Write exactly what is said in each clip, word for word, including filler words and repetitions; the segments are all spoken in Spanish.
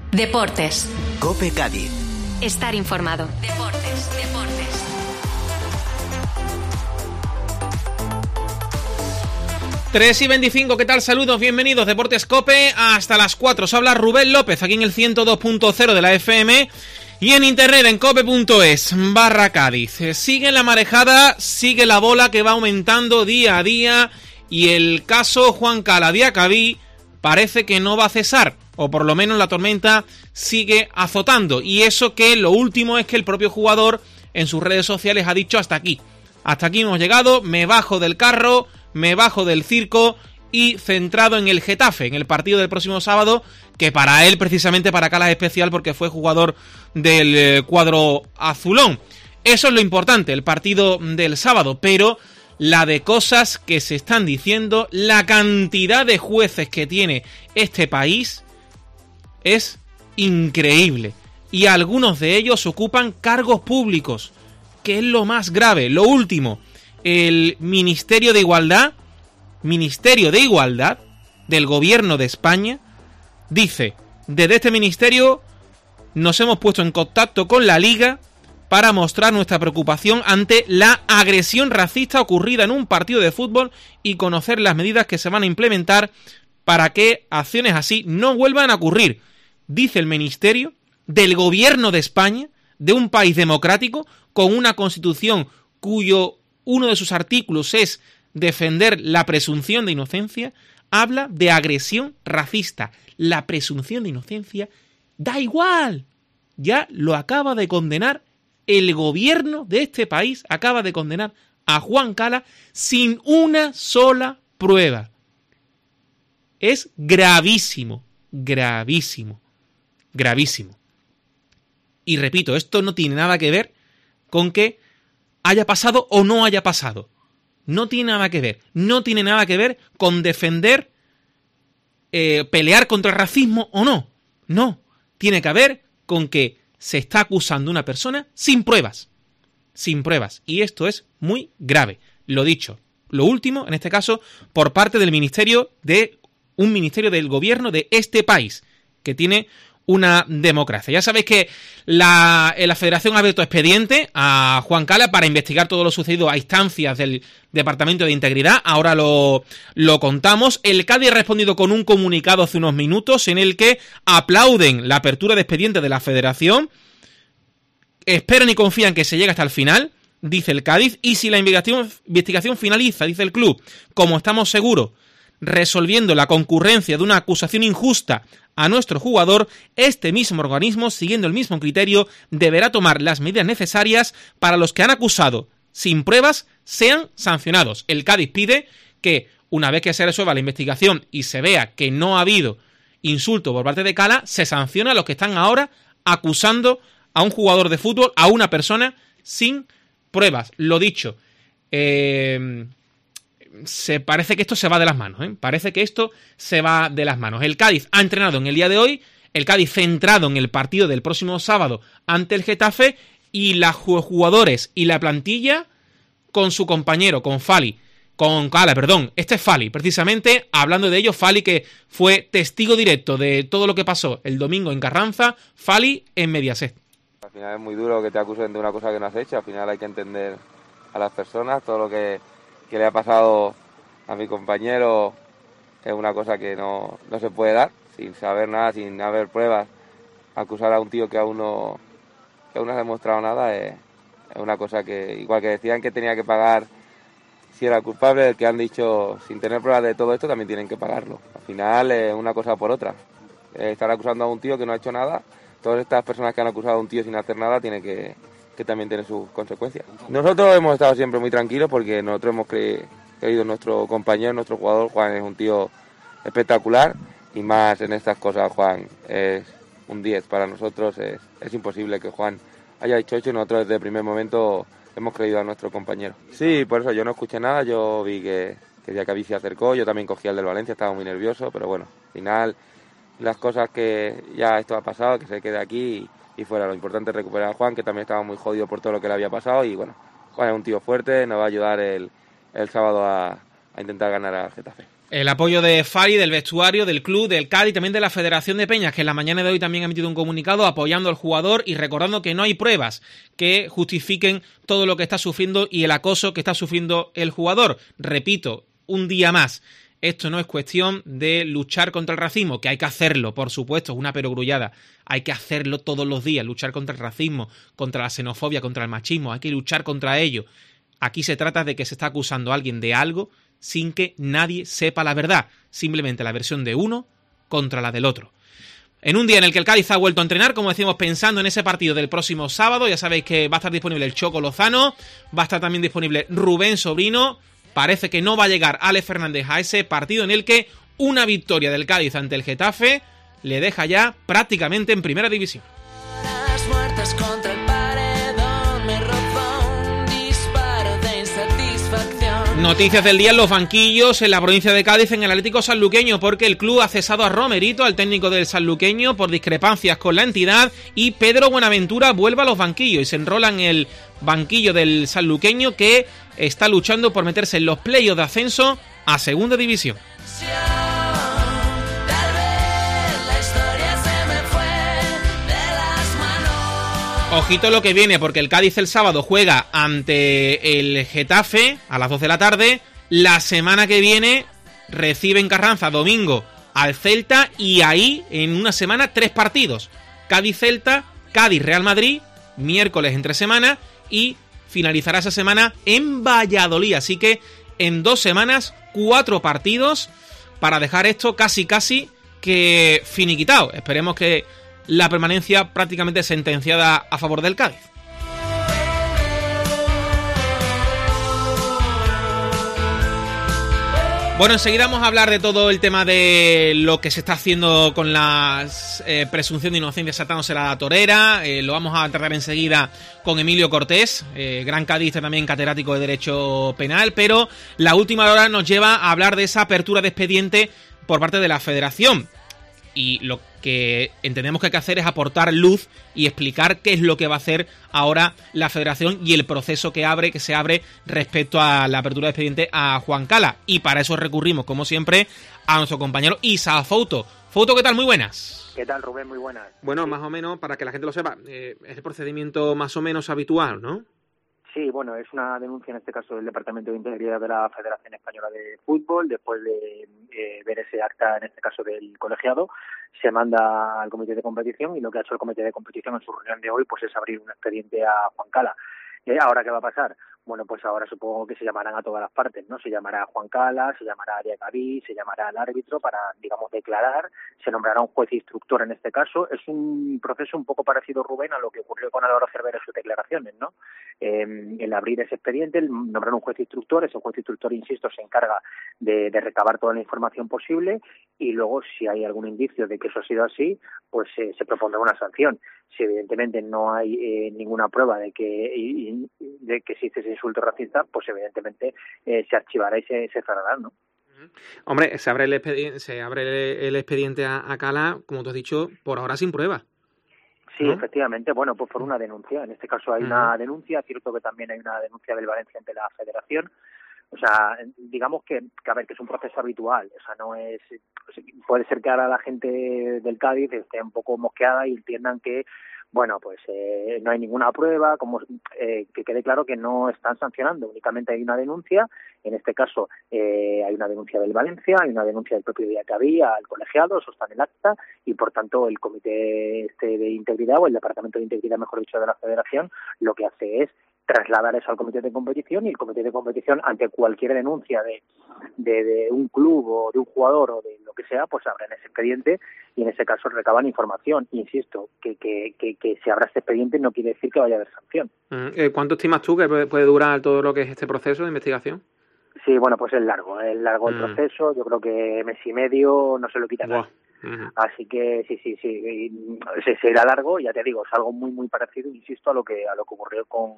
Deportes. COPE Cádiz. Estar informado. Deportes, deportes. tres y veinticinco, ¿qué tal? Saludos, bienvenidos, Deportes COPE, hasta las cuatro. Os habla Rubén López, aquí en el ciento dos punto cero de la F M y en internet en cope punto es barra Cádiz. Sigue la marejada, sigue la bola que va aumentando día a día y el caso Juan Cala Diacabí parece que no va a cesar, o por lo menos la tormenta sigue azotando. Y eso que lo último es que el propio jugador en sus redes sociales ha dicho hasta aquí. Hasta aquí hemos llegado, me bajo del carro, me bajo del circo y centrado en el Getafe, en el partido del próximo sábado, que para él, precisamente para Cala es especial porque fue jugador del eh, cuadro azulón. Eso es lo importante, el partido del sábado, pero la de cosas que se están diciendo, la cantidad de jueces que tiene este país es increíble. Y algunos de ellos ocupan cargos públicos, que es lo más grave. Lo último, el Ministerio de Igualdad, Ministerio de Igualdad del Gobierno de España, dice, desde este ministerio nos hemos puesto en contacto con la Liga para mostrar nuestra preocupación ante la agresión racista ocurrida en un partido de fútbol y conocer las medidas que se van a implementar para que acciones así no vuelvan a ocurrir. Dice el Ministerio del Gobierno de España, de un país democrático, con una constitución cuyo uno de sus artículos es defender la presunción de inocencia, habla de agresión racista. La presunción de inocencia da igual. Ya lo acaba de condenar el gobierno de este país, acaba de condenar a Juan Cala sin una sola prueba. Es gravísimo, gravísimo, gravísimo. Y repito, esto no tiene nada que ver con que haya pasado o no haya pasado. No tiene nada que ver. No tiene nada que ver con defender, eh, pelear contra el racismo o no. No. Tiene que ver con que se está acusando a una persona sin pruebas. Sin pruebas. Y esto es muy grave. Lo dicho. Lo último, en este caso, por parte del ministerio de un ministerio del gobierno de este país, que tiene una democracia. Ya sabéis que la, la Federación ha abierto expediente a Juan Cala para investigar todo lo sucedido a instancias del Departamento de Integridad. Ahora lo, lo contamos. El Cádiz ha respondido con un comunicado hace unos minutos en el que aplauden la apertura de expediente de la Federación. Esperan y confían que se llegue hasta el final, dice el Cádiz. Y si la investigación, investigación finaliza, dice el club, como estamos seguros, resolviendo la concurrencia de una acusación injusta a nuestro jugador, este mismo organismo, siguiendo el mismo criterio, deberá tomar las medidas necesarias para los que han acusado sin pruebas sean sancionados. El Cádiz pide que, una vez que se resuelva la investigación y se vea que no ha habido insulto por parte de Cala, se sanciona a los que están ahora acusando a un jugador de fútbol, a una persona, sin pruebas. Lo dicho, eh... se parece que esto se va de las manos, ¿eh? Parece que esto se va de las manos. El Cádiz ha entrenado en el día de hoy, el Cádiz centrado en el partido del próximo sábado ante el Getafe, y los jugadores y la plantilla con su compañero, con Fali, con Cala, perdón, este es Fali, precisamente hablando de ello, Fali que fue testigo directo de todo lo que pasó el domingo en Carranza, Fali en Mediaset. Al final es muy duro que te acusen de una cosa que no has hecho, al final hay que entender a las personas, todo lo que que le ha pasado a mi compañero es una cosa que no, no se puede dar, sin saber nada, sin haber pruebas. Acusar a un tío que aún no, que aún no ha demostrado nada es, es una cosa que, igual que decían que tenía que pagar si era culpable, el que han dicho sin tener pruebas de todo esto también tienen que pagarlo. Al final es una cosa por otra. Estar acusando a un tío que no ha hecho nada, todas estas personas que han acusado a un tío sin hacer nada tienen que... que también tiene sus consecuencias. Nosotros hemos estado siempre muy tranquilos porque nosotros hemos cre- creído en nuestro compañero, nuestro jugador. Juan es un tío espectacular y más en estas cosas Juan es un diez. Para nosotros es, es imposible que Juan haya dicho ocho y nosotros desde el primer momento hemos creído a nuestro compañero. Sí, por eso yo no escuché nada, yo vi que, que Diacabí se acercó, yo también cogí al del Valencia, estaba muy nervioso, pero bueno, al final las cosas que ya esto ha pasado, que se quede aquí y, y fuera. Lo importante es recuperar a Juan, que también estaba muy jodido por todo lo que le había pasado, y bueno, Juan es un tío fuerte, nos va a ayudar el, el sábado a, a intentar ganar al Getafe. El apoyo de Fari, del vestuario, del club, del Cádiz, también de la Federación de Peñas, que en la mañana de hoy también ha emitido un comunicado apoyando al jugador y recordando que no hay pruebas que justifiquen todo lo que está sufriendo y el acoso que está sufriendo el jugador. Repito, un día más, esto no es cuestión de luchar contra el racismo, que hay que hacerlo, por supuesto, es una perogrullada. Hay que hacerlo todos los días, luchar contra el racismo, contra la xenofobia, contra el machismo, hay que luchar contra ello. Aquí se trata de que se está acusando a alguien de algo sin que nadie sepa la verdad, simplemente la versión de uno contra la del otro. En un día en el que el Cádiz ha vuelto a entrenar, como decimos, pensando en ese partido del próximo sábado, ya sabéis que va a estar disponible el Choco Lozano, va a estar también disponible Rubén Sobrino, parece que no va a llegar Alex Fernández a ese partido en el que una victoria del Cádiz ante el Getafe le deja ya prácticamente en primera división. Las muertes contra el paredón me robó un disparo de insatisfacción. Noticias del día en los banquillos en la provincia de Cádiz en el Atlético Sanluqueño, porque el club ha cesado a Romerito, al técnico del Sanluqueño, por discrepancias con la entidad, y Pedro Buenaventura vuelve a los banquillos y se enrola en el banquillo del Sanluqueño, que está luchando por meterse en los playoffs de ascenso a segunda división. Ojito lo que viene, porque el Cádiz el sábado juega ante el Getafe a las dos de la tarde. La semana que viene recibe en Carranza domingo al Celta y ahí en una semana tres partidos. Cádiz-Celta, Cádiz-Real Madrid, miércoles entre semana y finalizará esa semana en Valladolid. Así que en dos semanas cuatro partidos para dejar esto casi casi que finiquitado. Esperemos que la permanencia prácticamente sentenciada a favor del Cádiz. Bueno, enseguida vamos a hablar de todo el tema de lo que se está haciendo con la eh, presunción de inocencia saltándose la torera. Eh, lo vamos a tratar enseguida con Emilio Cortés, eh, gran cadista también catedrático de Derecho Penal, pero la última hora nos lleva a hablar de esa apertura de expediente por parte de la Federación. Y lo que entendemos que hay que hacer es aportar luz y explicar qué es lo que va a hacer ahora la Federación y el proceso que abre, que se abre respecto a la apertura de expediente a Juan Cala. Y para eso recurrimos, como siempre, a nuestro compañero Isa Fouto. Fouto, ¿qué tal? Muy buenas. ¿Qué tal, Rubén? Muy buenas. Bueno, más o menos, para que la gente lo sepa, eh, es el procedimiento más o menos habitual, ¿no? Sí, bueno, es una denuncia en este caso del Departamento de Integridad de la Federación Española de Fútbol. Después de eh, ver ese acta, en este caso del colegiado, se manda al comité de competición y lo que ha hecho el comité de competición en su reunión de hoy pues es abrir un expediente a Juan Cala. Eh, ¿Ahora qué va a pasar? Bueno, pues ahora supongo que se llamarán a todas las partes, ¿no? Se llamará a Juan Cala, se llamará a Aria Gaví, se llamará al árbitro para, digamos, declarar, se nombrará un juez instructor en este caso. Es un proceso un poco parecido, Rubén, a lo que ocurrió con Álvaro Cervera en sus declaraciones, ¿no? Eh, el abrir ese expediente, el nombrar un juez instructor, ese juez instructor, insisto, se encarga de, de recabar toda la información posible y luego, si hay algún indicio de que eso ha sido así, pues eh, se propondrá una sanción. Si evidentemente no hay eh, ninguna prueba de que y, de que existe ese insulto racista, pues evidentemente eh, se archivará y se, se cerrará, ¿no? Hombre, se abre el expediente, se abre el expediente a, a Cala, como tú has dicho, por ahora sin prueba. Sí, ¿no? Efectivamente, bueno, pues por una denuncia. En este caso hay uh-huh. una denuncia, cierto que también hay una denuncia del Valencia ante la Federación. O sea, digamos que, que a ver, que es un proceso habitual. O sea, no es... Puede ser que ahora la gente del Cádiz esté un poco mosqueada y entiendan que, bueno, pues eh, no hay ninguna prueba, como eh, que quede claro que no están sancionando, únicamente hay una denuncia. En este caso eh, hay una denuncia del Valencia, hay una denuncia del propio día que había al colegiado, eso está en el acta, y por tanto el comité este de integridad, o el departamento de integridad, mejor dicho, de la Federación, lo que hace es trasladar eso al comité de competición, y el comité de competición, ante cualquier denuncia de, de, de un club o de un jugador o de lo que sea, pues abren ese expediente y en ese caso recaban información. Insisto, que, que, que, que se abra este expediente no quiere decir que vaya a haber sanción. ¿Cuánto estimas tú que puede durar todo lo que es este proceso de investigación? Sí, bueno, pues es largo, es largo el mm. proceso, yo creo que mes y medio no se lo quita nada. Uh-huh. Así que sí, sí, sí, se, se irá largo, ya te digo, es algo muy, muy parecido, insisto, a lo que a lo que ocurrió con,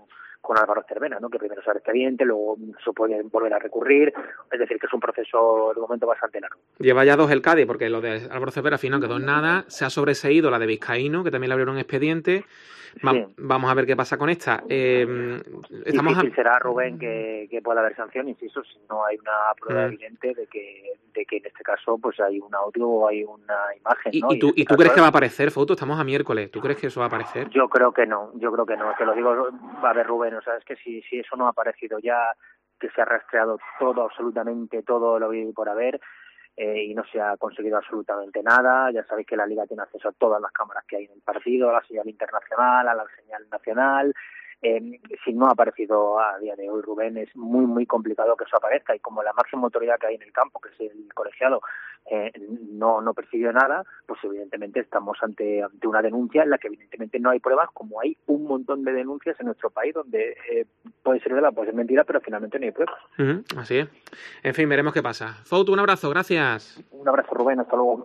con Álvaro Cervera, ¿no? Que primero se abre expediente, luego se puede volver a recurrir, es decir, que es un proceso de momento bastante largo. Lleva ya dos el Cádiz, porque lo de Álvaro Cervera al final quedó en nada, se ha sobreseído la de Vizcaíno, que también le abrieron expediente. Va, sí. Vamos a ver qué pasa con esta. Eh, estamos Difícil a... será, Rubén, que, que pueda haber sanción, insisto, si no hay una prueba mm. evidente de que de que en este caso pues hay un audio o hay una imagen, ¿no? ¿Y, y tú, y, ¿y tú crees que va a aparecer, Foto? Estamos a miércoles. ¿Tú crees que eso va a aparecer? Yo creo que no, yo creo que no. Te lo digo, va a ver, Rubén, o sea, es que si, si eso no ha aparecido ya, que se ha rastreado todo, absolutamente todo lo que hay por haber, Eh, y no se ha conseguido absolutamente nada. Ya sabéis que la Liga tiene acceso a todas las cámaras que hay en el partido, a la señal internacional, a la señal nacional. Eh, si no ha aparecido a día de hoy, Rubén, es muy, muy complicado que eso aparezca. Y como la máxima autoridad que hay en el campo, que es el colegiado, eh, no, no percibió nada, pues evidentemente estamos ante, ante una denuncia en la que evidentemente no hay pruebas, como hay un montón de denuncias en nuestro país donde eh, puede ser verdad, puede ser mentira, pero finalmente no hay pruebas. Uh-huh, así es. En fin, veremos qué pasa. Foto, un abrazo, gracias. Un abrazo, Rubén, hasta luego.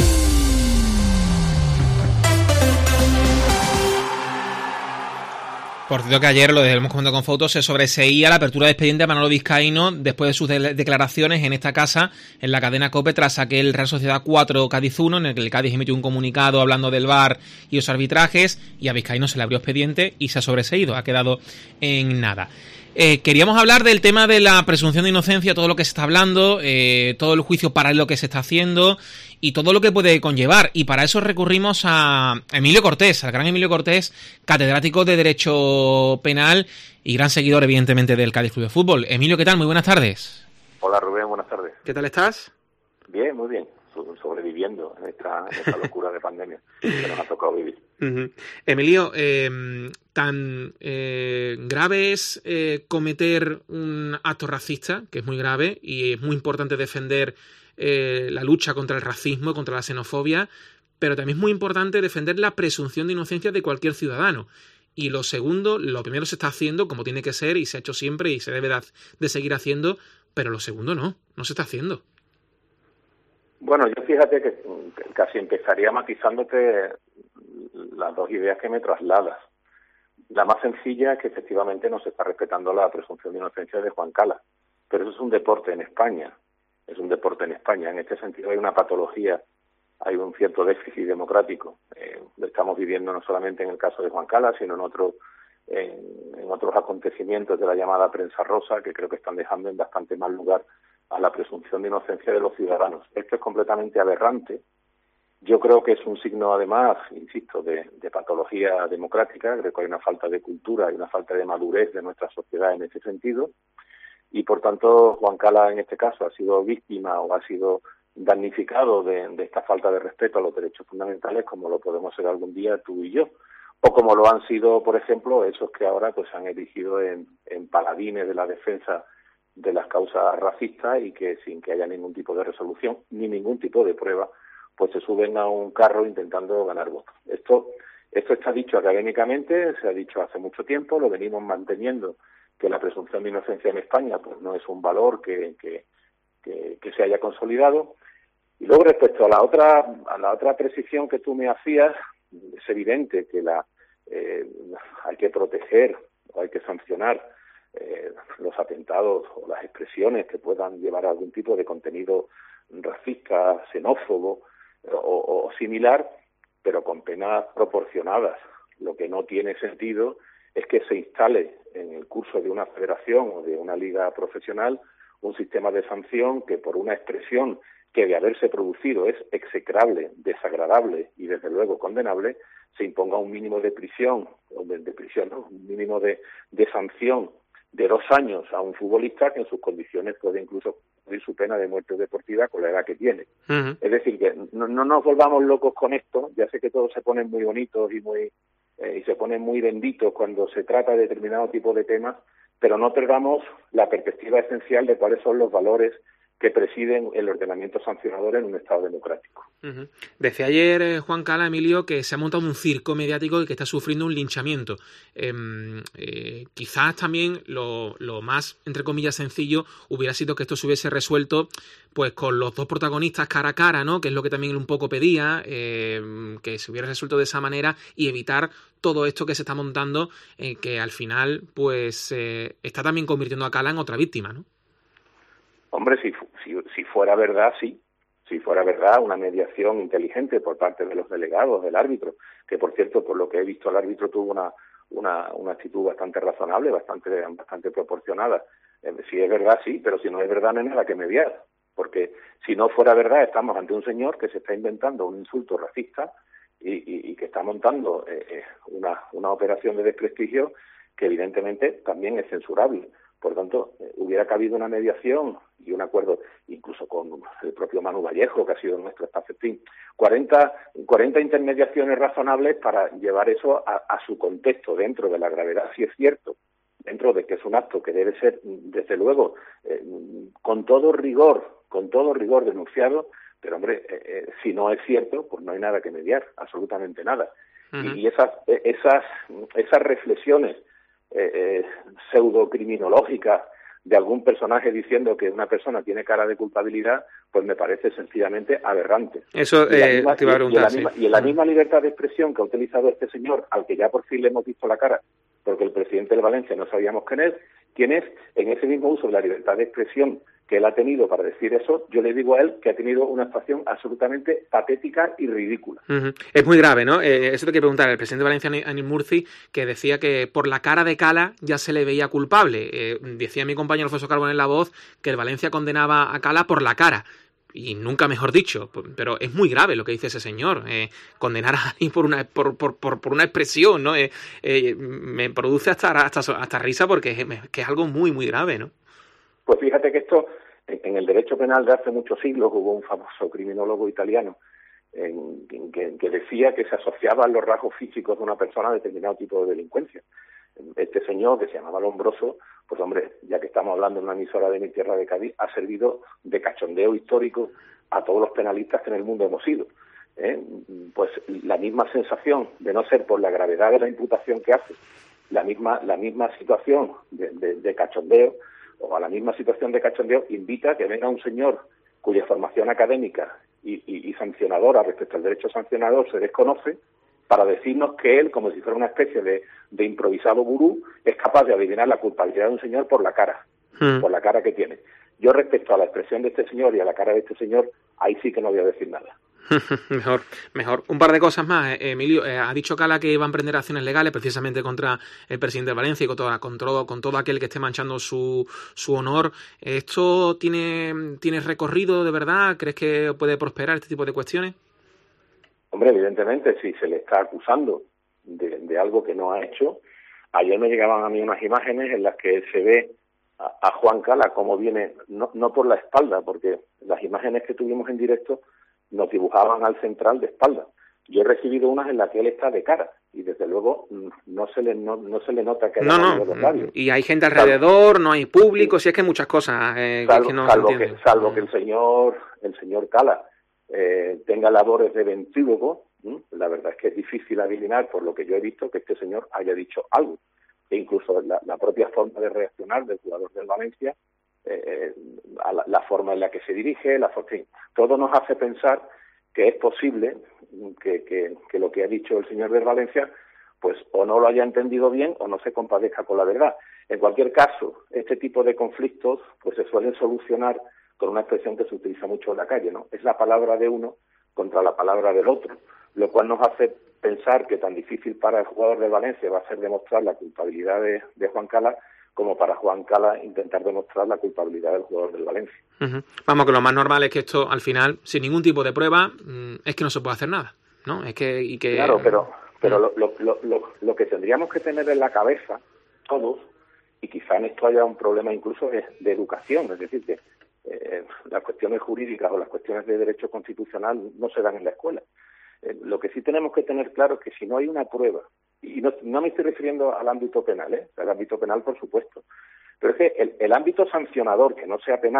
Por cierto que ayer, lo hemos comentado con Fotos, se sobreseía la apertura de expediente a Manolo Vizcaíno después de sus de- declaraciones en esta casa, en la cadena COPE, tras aquel Real Sociedad cuatro Cádiz uno, en el que el Cádiz emitió un comunicado hablando del V A R y los arbitrajes, y a Vizcaíno se le abrió expediente y se ha sobreseído, ha quedado en nada. Eh, queríamos hablar del tema de la presunción de inocencia, todo lo que se está hablando, eh, todo el juicio paralelo que se está haciendo y todo lo que puede conllevar. Y para eso recurrimos a Emilio Cortés, al gran Emilio Cortés, catedrático de Derecho Penal y gran seguidor, evidentemente, del Cádiz Club de Fútbol. Emilio, ¿qué tal? Muy buenas tardes. Hola, Rubén, buenas tardes. ¿Qué tal estás? Bien, muy bien. Sobreviviendo en esta, en esta locura de pandemia que nos ha tocado vivir. Uh-huh. Emilio, eh, tan eh, grave es eh, cometer un acto racista, que es muy grave, y es muy importante defender eh, la lucha contra el racismo, contra la xenofobia, pero también es muy importante defender la presunción de inocencia de cualquier ciudadano. Y lo segundo, lo primero se está haciendo como tiene que ser, y se ha hecho siempre, y se debe de seguir haciendo, pero lo segundo no, no se está haciendo. Bueno, yo fíjate que casi empezaría matizándote las dos ideas que me trasladas. La más sencilla es que efectivamente no se está respetando la presunción de inocencia de Juan Cala, pero eso es un deporte en España, es un deporte en España. En este sentido hay una patología, hay un cierto déficit democrático. Eh, lo estamos viviendo no solamente en el caso de Juan Cala, sino en, otro, en, en otros acontecimientos de la llamada prensa rosa, que creo que están dejando en bastante mal lugar a la presunción de inocencia de los ciudadanos. Esto es completamente aberrante. Yo creo que es un signo, además, insisto, de, de patología democrática. Creo que hay una falta de cultura y una falta de madurez de nuestra sociedad en ese sentido. Y, por tanto, Juan Cala, en este caso, ha sido víctima o ha sido damnificado de, de esta falta de respeto a los derechos fundamentales, como lo podemos ser algún día tú y yo. O como lo han sido, por ejemplo, esos que ahora pues se han erigido en, en paladines de la defensa de las causas racistas y que sin que haya ningún tipo de resolución ni ningún tipo de prueba, pues se suben a un carro intentando ganar votos. Esto, esto está dicho académicamente, se ha dicho hace mucho tiempo, lo venimos manteniendo, que la presunción de inocencia en España pues no es un valor que, que, que, que se haya consolidado. Y luego respecto a la otra, a la otra precisión que tú me hacías, es evidente que la eh, hay que proteger o hay que sancionar Eh, los atentados o las expresiones que puedan llevar a algún tipo de contenido racista, xenófobo o, o similar, pero con penas proporcionadas. Lo que no tiene sentido es que se instale en el curso de una federación o de una liga profesional un sistema de sanción que por una expresión que de haberse producido es execrable, desagradable y desde luego condenable, se imponga un mínimo de prisión, o de, de prisión, ¿no? un mínimo de, de sanción de dos años a un futbolista que en sus condiciones puede incluso cumplir su pena de muerte deportiva con la edad que tiene. Uh-huh. Es decir, que no, no nos volvamos locos con esto. Ya sé que todos se ponen muy bonitos y muy eh, y se ponen muy benditos cuando se trata de determinado tipo de temas, pero no perdamos la perspectiva esencial de cuáles son los valores que presiden el ordenamiento sancionador en un Estado democrático. Uh-huh. Decía ayer eh, Juan Cala, Emilio, que se ha montado un circo mediático y que está sufriendo un linchamiento. Eh, eh, quizás también lo, lo más, entre comillas, sencillo hubiera sido que esto se hubiese resuelto pues con los dos protagonistas cara a cara, ¿no? Que es lo que también un poco pedía, eh, que se hubiera resuelto de esa manera y evitar todo esto que se está montando, eh, que al final pues eh, está también convirtiendo a Cala en otra víctima, ¿no? Hombre, si, si, si fuera verdad, sí. Si fuera verdad, una mediación inteligente por parte de los delegados, del árbitro, que por cierto, por lo que he visto, el árbitro tuvo una una, una actitud bastante razonable, bastante bastante proporcionada. Eh, si es verdad, sí, pero si no es verdad, no hay nada que mediar. Porque si no fuera verdad, estamos ante un señor que se está inventando un insulto racista y, y, y que está montando eh, una, una operación de desprestigio que evidentemente también es censurable. Por tanto, eh, hubiera cabido una mediación y un acuerdo, incluso con el propio Manu Vallejo, que ha sido nuestro estafetín, cuarenta, cuarenta intermediaciones razonables para llevar eso a, a su contexto, dentro de la gravedad, si es cierto, dentro de que es un acto que debe ser, desde luego, eh, con todo rigor, con todo rigor denunciado, pero hombre, eh, eh, si no es cierto, pues no hay nada que mediar, absolutamente nada. Uh-huh. Y esas, esas, esas reflexiones Eh, eh, pseudo-criminológica de algún personaje diciendo que una persona tiene cara de culpabilidad, pues me parece sencillamente aberrante. Eso eh, te iba a preguntar, y, y, en la sí. misma, y en la misma libertad de expresión que ha utilizado este señor, al que ya por fin le hemos visto la cara, porque el presidente del Valencia no sabíamos quién es, quién es, en ese mismo uso de la libertad de expresión que él ha tenido para decir eso, yo le digo a él que ha tenido una actuación absolutamente patética y ridícula. Uh-huh. Es muy grave, ¿no? Eh, eso te quiero preguntar, el presidente de Valencia, Anil Murci, que decía que por la cara de Cala ya se le veía culpable. Eh, decía mi compañero Alfonso Carbón en La Voz que el Valencia condenaba a Cala por la cara. Y nunca mejor dicho, pero es muy grave lo que dice ese señor, eh, condenar a alguien por una por, por, por, por una expresión, ¿no? Eh, eh, me produce hasta, hasta, hasta risa porque es, que es algo muy, muy grave, ¿no? Pues fíjate que esto, en el derecho penal de hace muchos siglos, hubo un famoso criminólogo italiano en, en que, que decía que se asociaban los rasgos físicos de una persona a determinado tipo de delincuencia. Este señor, que se llamaba Lombroso, pues hombre, ya que estamos hablando de una emisora de mi tierra de Cádiz, ha servido de cachondeo histórico a todos los penalistas que en el mundo hemos sido. ¿eh? Pues la misma sensación, de no ser por la gravedad de la imputación que hace, la misma, la misma situación de, de, de cachondeo, o a la misma situación de cachondeo, invita a que venga un señor cuya formación académica y, y, y sancionadora respecto al derecho sancionador se desconoce, para decirnos que él, como si fuera una especie de, de improvisado gurú, es capaz de adivinar la culpabilidad de un señor por la cara, mm. por la cara que tiene. Yo respecto a la expresión de este señor y a la cara de este señor, ahí sí que no voy a decir nada. Mejor, mejor. Un par de cosas más, eh, Emilio. Eh, ha dicho Cala que va a emprender acciones legales precisamente contra el presidente de Valencia y con, toda, con, todo, con todo aquel que esté manchando su, su honor. ¿Esto tiene, tiene recorrido de verdad? ¿Crees que puede prosperar este tipo de cuestiones? Hombre, evidentemente, si se le está acusando de, de algo que no ha hecho. Ayer me llegaban a mí unas imágenes en las que se ve a, a Juan Cala como viene, no, no por la espalda, porque las imágenes que tuvimos en directo nos dibujaban al central de espalda. Yo he recibido unas en las que él está de cara y desde luego no se le no, no se le nota que no no los labios. Y hay gente alrededor, salvo, no hay público, sí. Si es que hay muchas cosas eh, salvo, que no salvo se entienden. Que, salvo que el señor el señor Cala eh, tenga labores de ventrílogo, ¿sí? La verdad es que es difícil adivinar, por lo que yo he visto, que este señor haya dicho algo. E incluso la, la propia forma de reaccionar del jugador del Valencia, eh, a la, la forma en la que se dirige, la forma, en fin, todo nos hace pensar que es posible que, que, que lo que ha dicho el señor del Valencia, pues o no lo haya entendido bien o no se compadezca con la verdad. En cualquier caso, este tipo de conflictos pues se suelen solucionar con una expresión que se utiliza mucho en la calle, ¿no? Es la palabra de uno contra la palabra del otro, lo cual nos hace pensar que tan difícil para el jugador de Valencia va a ser demostrar la culpabilidad de, de Juan Cala como para Juan Cala intentar demostrar la culpabilidad del jugador del Valencia. Uh-huh. Vamos, que lo más normal es que esto, al final, sin ningún tipo de prueba, es que no se puede hacer nada, ¿no? Es que, y que... Claro, pero, pero uh-huh. lo, lo, lo, lo que tendríamos que tener en la cabeza, todos, y quizá en esto haya un problema incluso de, de educación, es decir, que eh, las cuestiones jurídicas o las cuestiones de derecho constitucional no se dan en la escuela. Eh, lo que sí tenemos que tener claro es que si no hay una prueba, y no, no me estoy refiriendo al ámbito penal, ¿eh? Al ámbito penal, por supuesto, pero es que el, el ámbito sancionador, que no sea penal,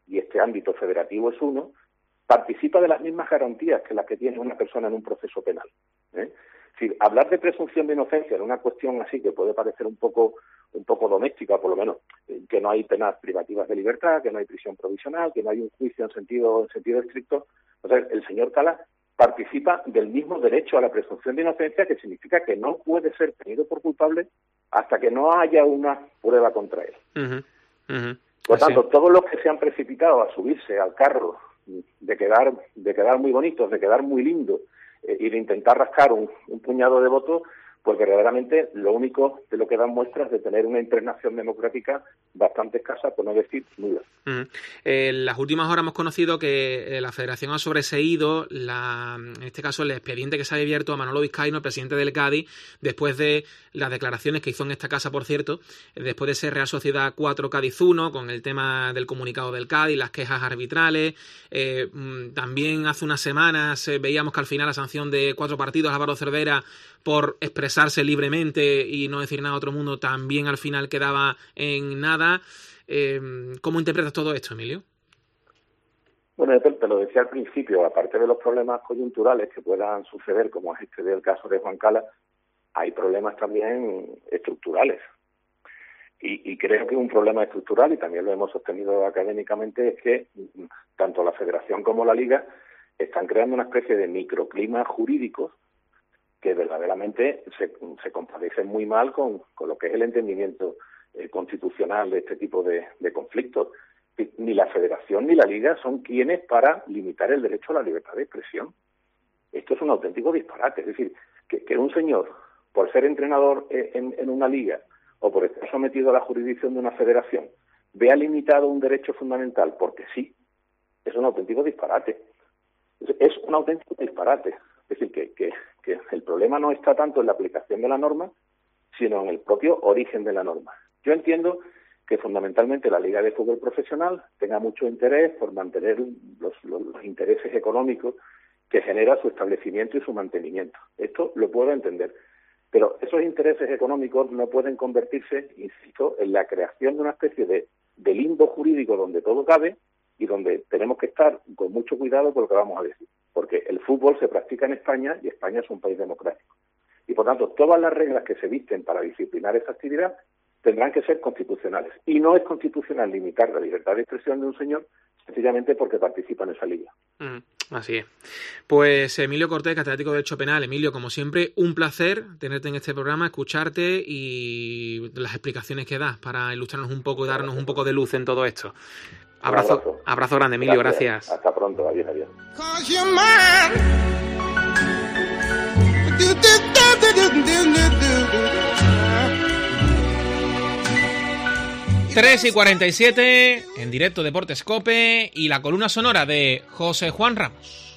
y este ámbito federativo es uno, participa de las mismas garantías que las que tiene una persona en un proceso penal, ¿eh? Es decir, hablar de presunción de inocencia en una cuestión así que puede parecer un poco un poco doméstica, por lo menos, eh, que no hay penas privativas de libertad, que no hay prisión provisional, que no hay un juicio en sentido en sentido estricto. O sea, el señor Cala participa del mismo derecho a la presunción de inocencia, que significa que no puede ser tenido por culpable hasta que no haya una prueba contra él. Uh-huh. Uh-huh. Por Así. tanto, todos los que se han precipitado a subirse al carro de quedar de quedar muy bonitos, de quedar muy lindos, eh, y de intentar rascar un, un puñado de votos, pues verdaderamente lo único de lo que dan muestras de tener una impregnación democrática bastante escasa, por no decir nula. Uh-huh. Eh, en las últimas horas hemos conocido que eh, la Federación ha sobreseído, la, en este caso, el expediente que se ha abierto a Manolo Vizcaíno, el presidente del Cádiz, después de las declaraciones que hizo en esta casa, por cierto, eh, después de ser Real Sociedad cuatro Cádiz uno, con el tema del comunicado del Cádiz, las quejas arbitrales. Eh, también hace unas semanas eh, veíamos que al final la sanción de cuatro partidos a Álvaro Cervera por expresarse libremente y no decir nada a otro mundo, también al final quedaba en nada. Eh, ¿Cómo interpretas todo esto, Emilio? Bueno, te, te lo decía al principio, aparte de los problemas coyunturales que puedan suceder, como es este del caso de Juan Cala, hay problemas también estructurales. Y, y creo que un problema estructural, y también lo hemos sostenido académicamente, es que tanto la Federación como la Liga están creando una especie de microclima jurídico que verdaderamente se, se compadecen muy mal con, con lo que es el entendimiento eh, constitucional de este tipo de, de conflictos. Ni la Federación ni la Liga son quienes para limitar el derecho a la libertad de expresión. Esto es un auténtico disparate. Es decir, que, que un señor, por ser entrenador en, en una liga o por estar sometido a la jurisdicción de una federación, vea limitado un derecho fundamental porque sí, es un auténtico disparate. Es, es un auténtico disparate. Es decir, que, que, que el problema no está tanto en la aplicación de la norma, sino en el propio origen de la norma. Yo entiendo que fundamentalmente la Liga de Fútbol Profesional tenga mucho interés por mantener los, los, los intereses económicos que genera su establecimiento y su mantenimiento. Esto lo puedo entender. Pero esos intereses económicos no pueden convertirse, insisto, en la creación de una especie de, de limbo jurídico donde todo cabe y donde tenemos que estar con mucho cuidado con lo que vamos a decir. Porque el fútbol se practica en España y España es un país democrático. Y por tanto, todas las reglas que se visten para disciplinar esa actividad tendrán que ser constitucionales. Y no es constitucional limitar la libertad de expresión de un señor sencillamente porque participa en esa liga. Mm, así es. Pues Emilio Cortés, catedrático de Derecho Penal. Emilio, como siempre, un placer tenerte en este programa, escucharte y las explicaciones que das para ilustrarnos un poco y darnos un poco de luz en todo esto. Abrazo, abrazo, abrazo grande, Emilio, gracias. gracias. Hasta pronto, adiós, adiós. tres y cuarenta y siete, en directo Deportes Cope y la columna sonora de José Juan Ramos.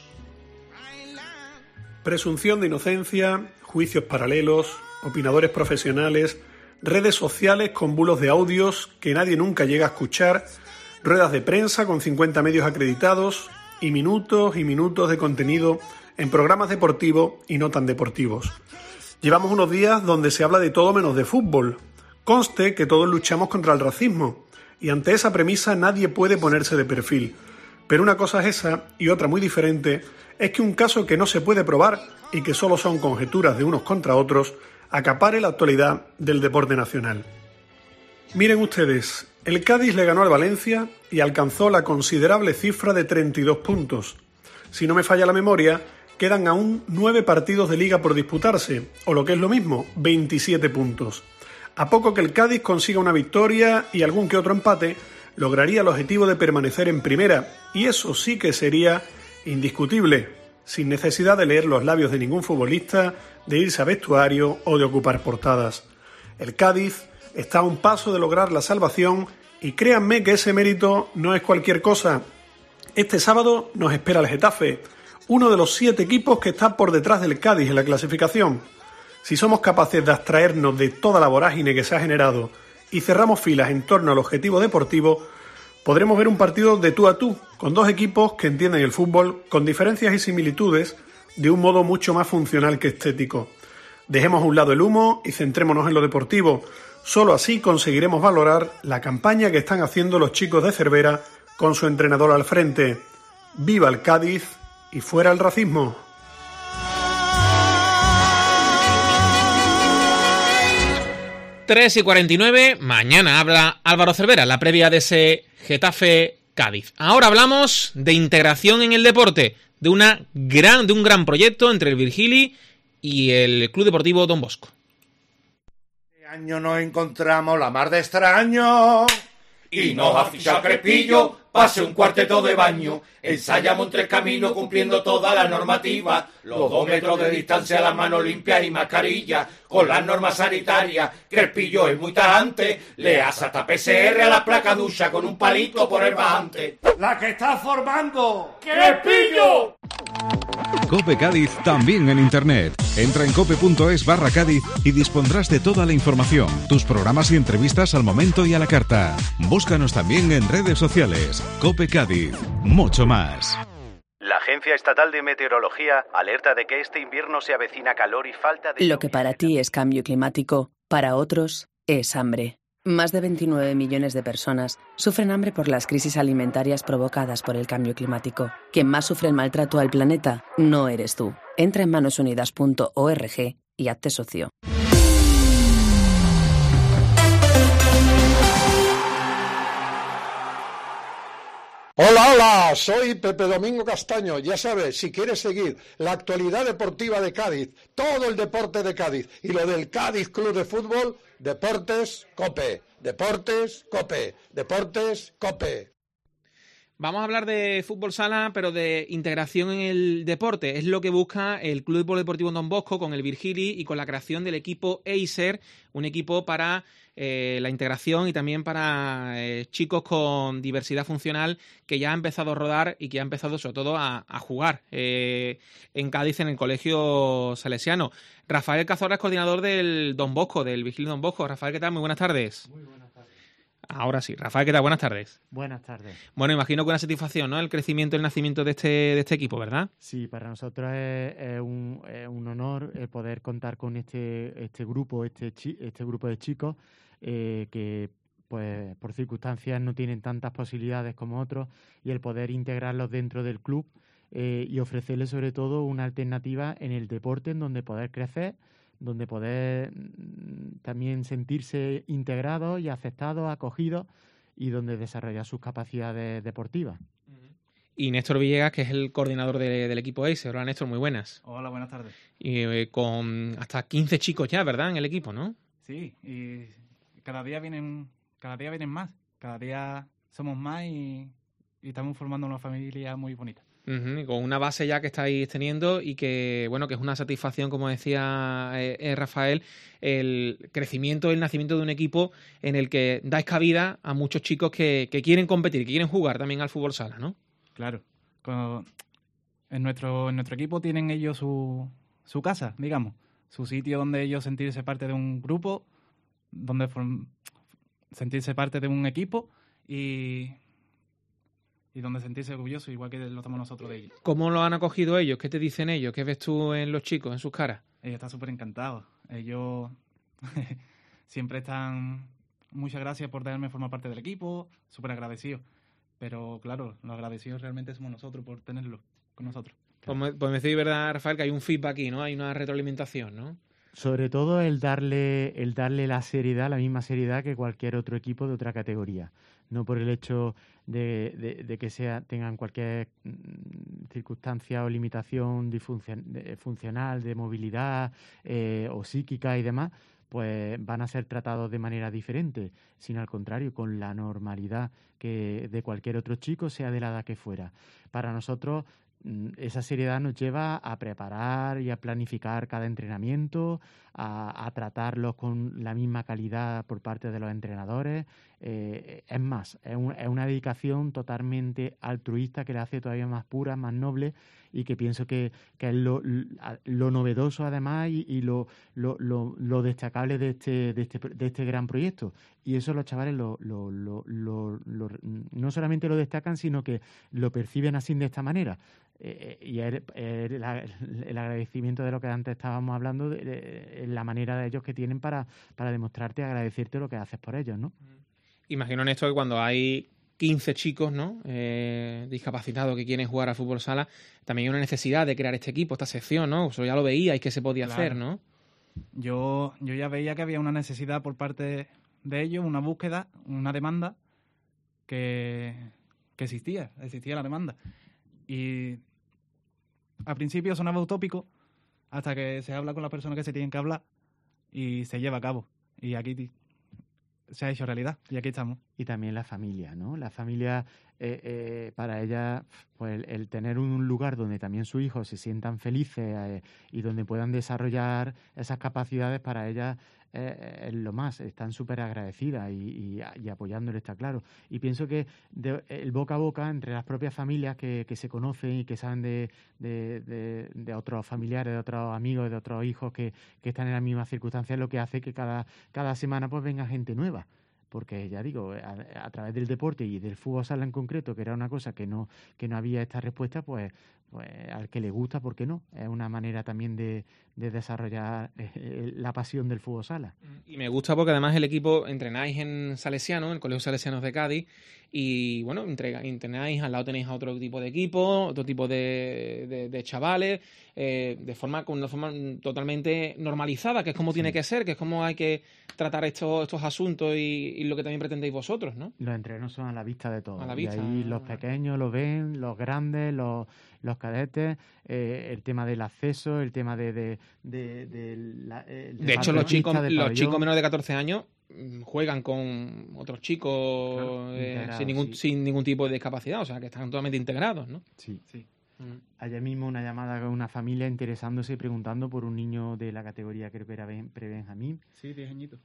Presunción de inocencia, juicios paralelos, opinadores profesionales, redes sociales con bulos de audios que nadie nunca llega a escuchar, ruedas de prensa con cincuenta medios acreditados y minutos y minutos de contenido en programas deportivos y no tan deportivos. Llevamos unos días donde se habla de todo menos de fútbol. Conste que todos luchamos contra el racismo y ante esa premisa nadie puede ponerse de perfil. Pero una cosa es esa y otra muy diferente es que un caso que no se puede probar y que solo son conjeturas de unos contra otros acapare la actualidad del deporte nacional. Miren ustedes, el Cádiz le ganó al Valencia y alcanzó la considerable cifra de treinta y dos puntos. Si no me falla la memoria, quedan aún nueve partidos de liga por disputarse, o lo que es lo mismo, veintisiete puntos. A poco que el Cádiz consiga una victoria y algún que otro empate, lograría el objetivo de permanecer en primera, y eso sí que sería indiscutible, sin necesidad de leer los labios de ningún futbolista, de irse a vestuario o de ocupar portadas. El Cádiz está a un paso de lograr la salvación y créanme que ese mérito no es cualquier cosa. Este sábado nos espera el Getafe, uno de los siete equipos que está por detrás del Cádiz en la clasificación. Si somos capaces de abstraernos de toda la vorágine que se ha generado y cerramos filas en torno al objetivo deportivo, podremos ver un partido de tú a tú, con dos equipos que entienden el fútbol con diferencias y similitudes de un modo mucho más funcional que estético. Dejemos a un lado el humo y centrémonos en lo deportivo. Solo así conseguiremos valorar la campaña que están haciendo los chicos de Cervera con su entrenador al frente. ¡Viva el Cádiz y fuera el racismo! tres y cuarenta y nueve, mañana habla Álvaro Cervera, la previa de ese Getafe-Cádiz. Ahora hablamos de integración en el deporte, de, una gran, de un gran proyecto entre el Virgili y el Club Deportivo Don Bosco. Este año nos encontramos la mar de extraño y nos ha fichado Crespillo, pase un cuarteto de baño, ensayamos en tres caminos cumpliendo toda la normativa, los dos metros de distancia, las manos limpias y mascarilla, con las normas sanitarias. Crespillo es muy tajante, le hace hasta P C R a la placa ducha con un palito por el bajante. ¡La que está formando! ¡Crespillo! COPE Cádiz también en internet. Entra en cope.es barra Cádiz y dispondrás de toda la información, tus programas y entrevistas al momento y a la carta. Búscanos también en redes sociales. COPE Cádiz, mucho más. La Agencia Estatal de Meteorología alerta de que este invierno se avecina calor y falta de... Lo que para ti es cambio climático, para otros es hambre. Más de veintinueve millones de personas sufren hambre por las crisis alimentarias provocadas por el cambio climático. Quien más sufre el maltrato al planeta no eres tú. Entra en manos unidas punto org y hazte socio. Hola, hola, soy Pepe Domingo Castaño. Ya sabes, si quieres seguir la actualidad deportiva de Cádiz, todo el deporte de Cádiz y lo del Cádiz Club de Fútbol, Deportes COPE, Deportes COPE, Deportes COPE. Vamos a hablar de fútbol sala, pero de integración en el deporte. Es lo que busca el Club Deportivo Don Bosco con el Virgili y con la creación del equipo Eiser, un equipo para eh, la integración y también para eh, chicos con diversidad funcional que ya ha empezado a rodar y que ha empezado sobre todo a, a jugar eh, en Cádiz en el Colegio Salesiano. Rafael Cazorla es coordinador del Don Bosco, del Virgili Don Bosco. Rafael, ¿qué tal? Muy buenas tardes. Muy buenas tardes. Ahora sí. Rafael, ¿qué tal? Buenas tardes. Buenas tardes. Bueno, imagino que una satisfacción, ¿no? El crecimiento, el nacimiento de este, de este equipo, ¿verdad? Sí, para nosotros es, es, un, es un honor el poder contar con este, este grupo, este, chi, este grupo de chicos eh, que, pues, por circunstancias no tienen tantas posibilidades como otros, y el poder integrarlos dentro del club eh, y ofrecerles sobre todo una alternativa en el deporte en donde poder crecer, donde poder también sentirse integrados y aceptados, acogidos, y donde desarrollar sus capacidades deportivas. Y Néstor Villegas, que es el coordinador de, del equipo Eiser. Hola, Néstor, muy buenas. Hola, buenas tardes. Y eh, con hasta quince chicos ya, ¿verdad?, en el equipo, ¿no? Sí, y cada día vienen, cada día vienen más. Cada día somos más y, y estamos formando una familia muy bonita. Uh-huh, con una base ya que estáis teniendo y que, bueno, que es una satisfacción, como decía eh, eh, Rafael, el crecimiento, el nacimiento de un equipo en el que dais cabida a muchos chicos que, que quieren competir, que quieren jugar también al fútbol sala, ¿no? Claro. Con, en, nuestro, en nuestro equipo tienen ellos su, su casa, digamos, su sitio donde ellos sentirse parte de un grupo, donde form, sentirse parte de un equipo y... y donde sentirse orgulloso, igual que lo estamos nosotros de ellos. ¿Cómo lo han acogido ellos? ¿Qué te dicen ellos? ¿Qué ves tú en los chicos, en sus caras? Ellos están súper encantados. Ellos siempre están... Muchas gracias por dejarme formar parte del equipo, súper agradecidos. Pero claro, los agradecidos realmente somos nosotros por tenerlo con nosotros. Pues pues me decís, ¿verdad, Rafael, que hay un feedback aquí, ¿no? Hay una retroalimentación, ¿no? Sobre todo el darle, el darle la seriedad, la misma seriedad que cualquier otro equipo de otra categoría. No por el hecho de, de, de que sea, tengan cualquier circunstancia o limitación disfuncion, de, funcional, de movilidad eh, o psíquica y demás, pues van a ser tratados de manera diferente, sino al contrario, con la normalidad que de cualquier otro chico, sea de la edad que fuera. Para nosotros, esa seriedad nos lleva a preparar y a planificar cada entrenamiento, a, a tratarlos con la misma calidad por parte de los entrenadores. Eh, es más, es, un, es una dedicación totalmente altruista que le hace todavía más pura, más noble, y que pienso que, que es lo, lo novedoso además y, y lo, lo, lo, lo destacable de este, de, este, de este gran proyecto. Y eso los chavales lo, lo, lo, lo, lo, no solamente lo destacan, sino que lo perciben así de esta manera. Eh, y el, el, el agradecimiento de lo que antes estábamos hablando, de, de, de la manera de ellos que tienen para, para demostrarte, agradecerte lo que haces por ellos, ¿no? Imagino, Néstor, que cuando hay quince chicos, ¿no? Eh, discapacitados que quieren jugar al fútbol sala, también hay una necesidad de crear este equipo, esta sección, ¿no? Eso ya lo veíais que se podía Claro. hacer, ¿no? Yo, yo ya veía que había una necesidad por parte de ellos, una búsqueda, una demanda que, que existía, existía la demanda. Y al principio sonaba utópico hasta que se habla con las personas que se tienen que hablar y se lleva a cabo. Y aquí se ha hecho realidad y aquí estamos. Y también la familia, ¿no? La familia, eh, eh, para ella, pues el, el tener un lugar donde también sus hijos se sientan felices eh, y donde puedan desarrollar esas capacidades, para ella eh, es lo más. Están súper agradecidas y, y, y apoyándole, está claro. Y pienso que de, el boca a boca entre las propias familias que, que se conocen y que saben de, de, de, de otros familiares, de otros amigos, de otros hijos que, que están en las mismas circunstancias, es lo que hace que cada, cada semana pues venga gente nueva. Porque ya digo, a, a través del deporte y del fútbol sala en concreto, que era una cosa que no que no había esta respuesta, pues, pues al que le gusta, ¿por qué no? Es una manera también de, de desarrollar eh, la pasión del fútbol sala. Y me gusta porque además el equipo entrenáis en Salesiano, en el Colegio Salesianos de Cádiz, y bueno, entrega, entrenáis, al lado tenéis a otro tipo de equipo, otro tipo de, de, de chavales, eh, de forma con una forma totalmente normalizada, que es como sí. tiene que ser, que es como hay que tratar estos, estos asuntos y, y lo que también pretendéis vosotros, ¿no? Los entrenos son a la vista de todos. A la vista. Y ahí los pequeños lo ven, los grandes, los, los cadetes, eh, el tema del acceso, el tema de... De, de, de, la, el de hecho, los chicos, de los chicos menores de catorce años juegan con otros chicos claro, eh, sin, ningún, sí. sin ningún tipo de discapacidad, o sea, que están totalmente integrados, ¿no? Sí, sí. Mm. Ayer mismo una llamada con una familia interesándose y preguntando por un niño de la categoría, creo que era pre-Benjamín. Sí, diez añitos.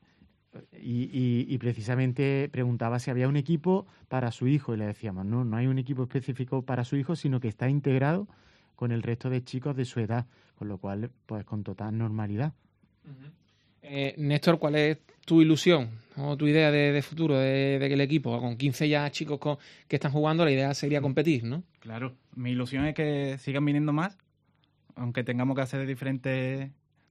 Y, y, y precisamente preguntaba si había un equipo para su hijo y le decíamos, no, no hay un equipo específico para su hijo, sino que está integrado con el resto de chicos de su edad, con lo cual, pues con total normalidad. Uh-huh. Eh, Néstor, ¿cuál es tu ilusión o tu idea de, de futuro de, de que el equipo, con quince ya chicos con, que están jugando, la idea sería competir, ¿no? Claro, mi ilusión es que sigan viniendo más, aunque tengamos que hacer diferentes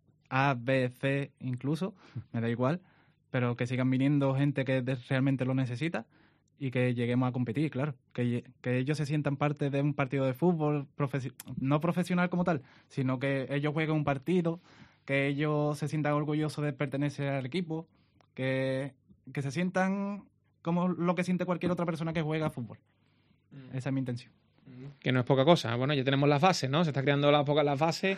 A, B, C incluso, me da igual, pero que sigan viniendo gente que realmente lo necesita y que lleguemos a competir, claro, que, que ellos se sientan parte de un partido de fútbol, profesi- no profesional como tal, sino que ellos jueguen un partido, que ellos se sientan orgullosos de pertenecer al equipo, que, que se sientan como lo que siente cualquier otra persona que juega a fútbol. Mm. Esa es mi intención. Que no es poca cosa. Bueno, ya tenemos las bases, ¿no? Se está creando las pocas las bases.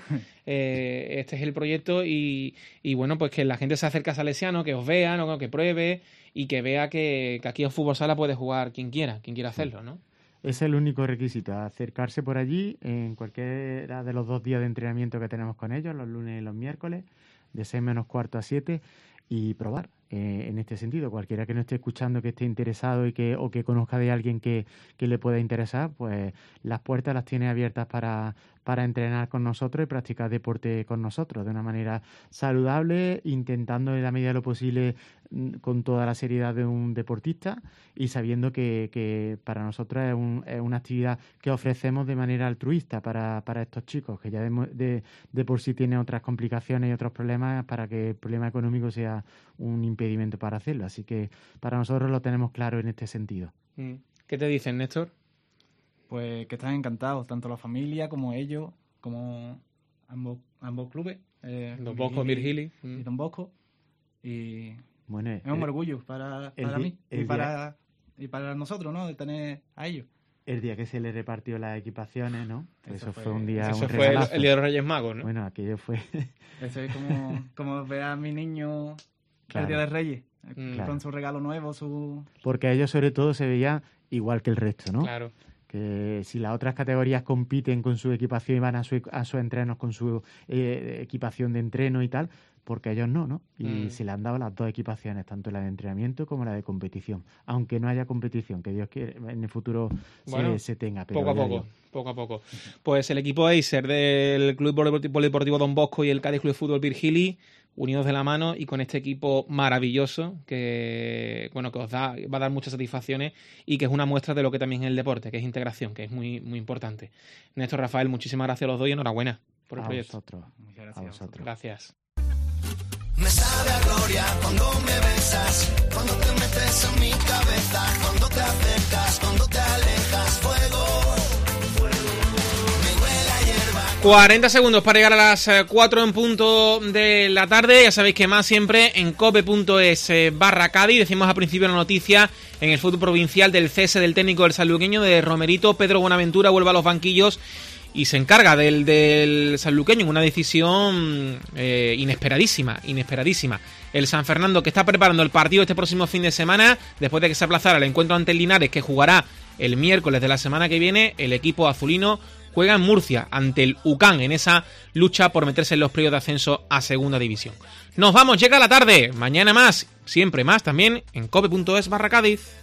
Eh, este es el proyecto y, y bueno, pues que la gente se acerque a Salesiano, que os vea, ¿no? Que pruebe y que vea que, que aquí en fútbol sala puede jugar quien quiera, quien quiera hacerlo, ¿no? Es el único requisito, acercarse por allí en cualquiera de los dos días de entrenamiento que tenemos con ellos, los lunes y los miércoles, de seis menos cuarto a siete, y probar. Eh, en este sentido, cualquiera que no esté escuchando, que esté interesado y que o que conozca de alguien que, que le pueda interesar, pues las puertas las tiene abiertas para, para entrenar con nosotros y practicar deporte con nosotros de una manera saludable, intentando en la medida de lo posible con toda la seriedad de un deportista y sabiendo que, que para nosotros es, un, es una actividad que ofrecemos de manera altruista para, para estos chicos, que ya de, de, de por sí tienen otras complicaciones y otros problemas, para que el problema económico sea un impedimento para hacerlo. Así que para nosotros lo tenemos claro en este sentido. ¿Qué te dicen, Néstor? Pues que están encantados, tanto la familia como ellos, como ambos, ambos clubes. Eh, Don Bosco, Virgili y Don Bosco. Y bueno, es un el, orgullo para, para el, mí el y para, y para nosotros, ¿no? De tener a ellos. El día que se le repartió las equipaciones, ¿no? Eso, eso fue, fue un día Eso un fue el, el día de los Reyes Magos, ¿no? Bueno, aquello fue... Eso es como, como ver a mi niño claro. el día de Reyes, claro. con su regalo nuevo, su... Porque ellos sobre todo se veían igual que el resto, ¿no? Claro. Que si las otras categorías compiten con su equipación y van a, su, a sus entrenos con su eh, equipación de entreno y tal, porque ellos no, ¿no? Y mm. se le han dado las dos equipaciones, tanto la de entrenamiento como la de competición. Aunque no haya competición, que Dios quiere en el futuro bueno, se, se tenga. Pero poco a poco, yo. poco a poco. Pues el equipo Eiser del Club Polideportivo Don Bosco y el Cádiz Club de Fútbol Virgili, unidos de la mano y con este equipo maravilloso que, bueno, que os da, va a dar muchas satisfacciones y que es una muestra de lo que también es el deporte, que es integración, que es muy, muy importante. Néstor, Rafael, muchísimas gracias a los dos y enhorabuena por el a proyecto. Vosotros. Muchas gracias. A vosotros. Gracias. Me sabe a gloria cuando me besas, cuando cuando te metes en mi cabeza, cuando te acercas, cuando te alejas, fuego, me huele a hierba. cuarenta segundos para llegar a las cuatro en punto de la tarde. Ya sabéis que más siempre en cope.es barra Cádiz. Decimos al principio la noticia en el fútbol provincial del cese del técnico del sanluqueño de Romerito. Pedro Buenaventura vuelve a los banquillos y se encarga del, del sanluqueño en una decisión eh, inesperadísima, inesperadísima. El San Fernando, que está preparando el partido este próximo fin de semana, después de que se aplazara el encuentro ante el Linares, que jugará el miércoles de la semana que viene, el equipo azulino juega en Murcia ante el U C A M en esa lucha por meterse en los playoffs de ascenso a segunda división. Nos vamos, llega la tarde, mañana más, siempre más también en cope.es barra Cádiz.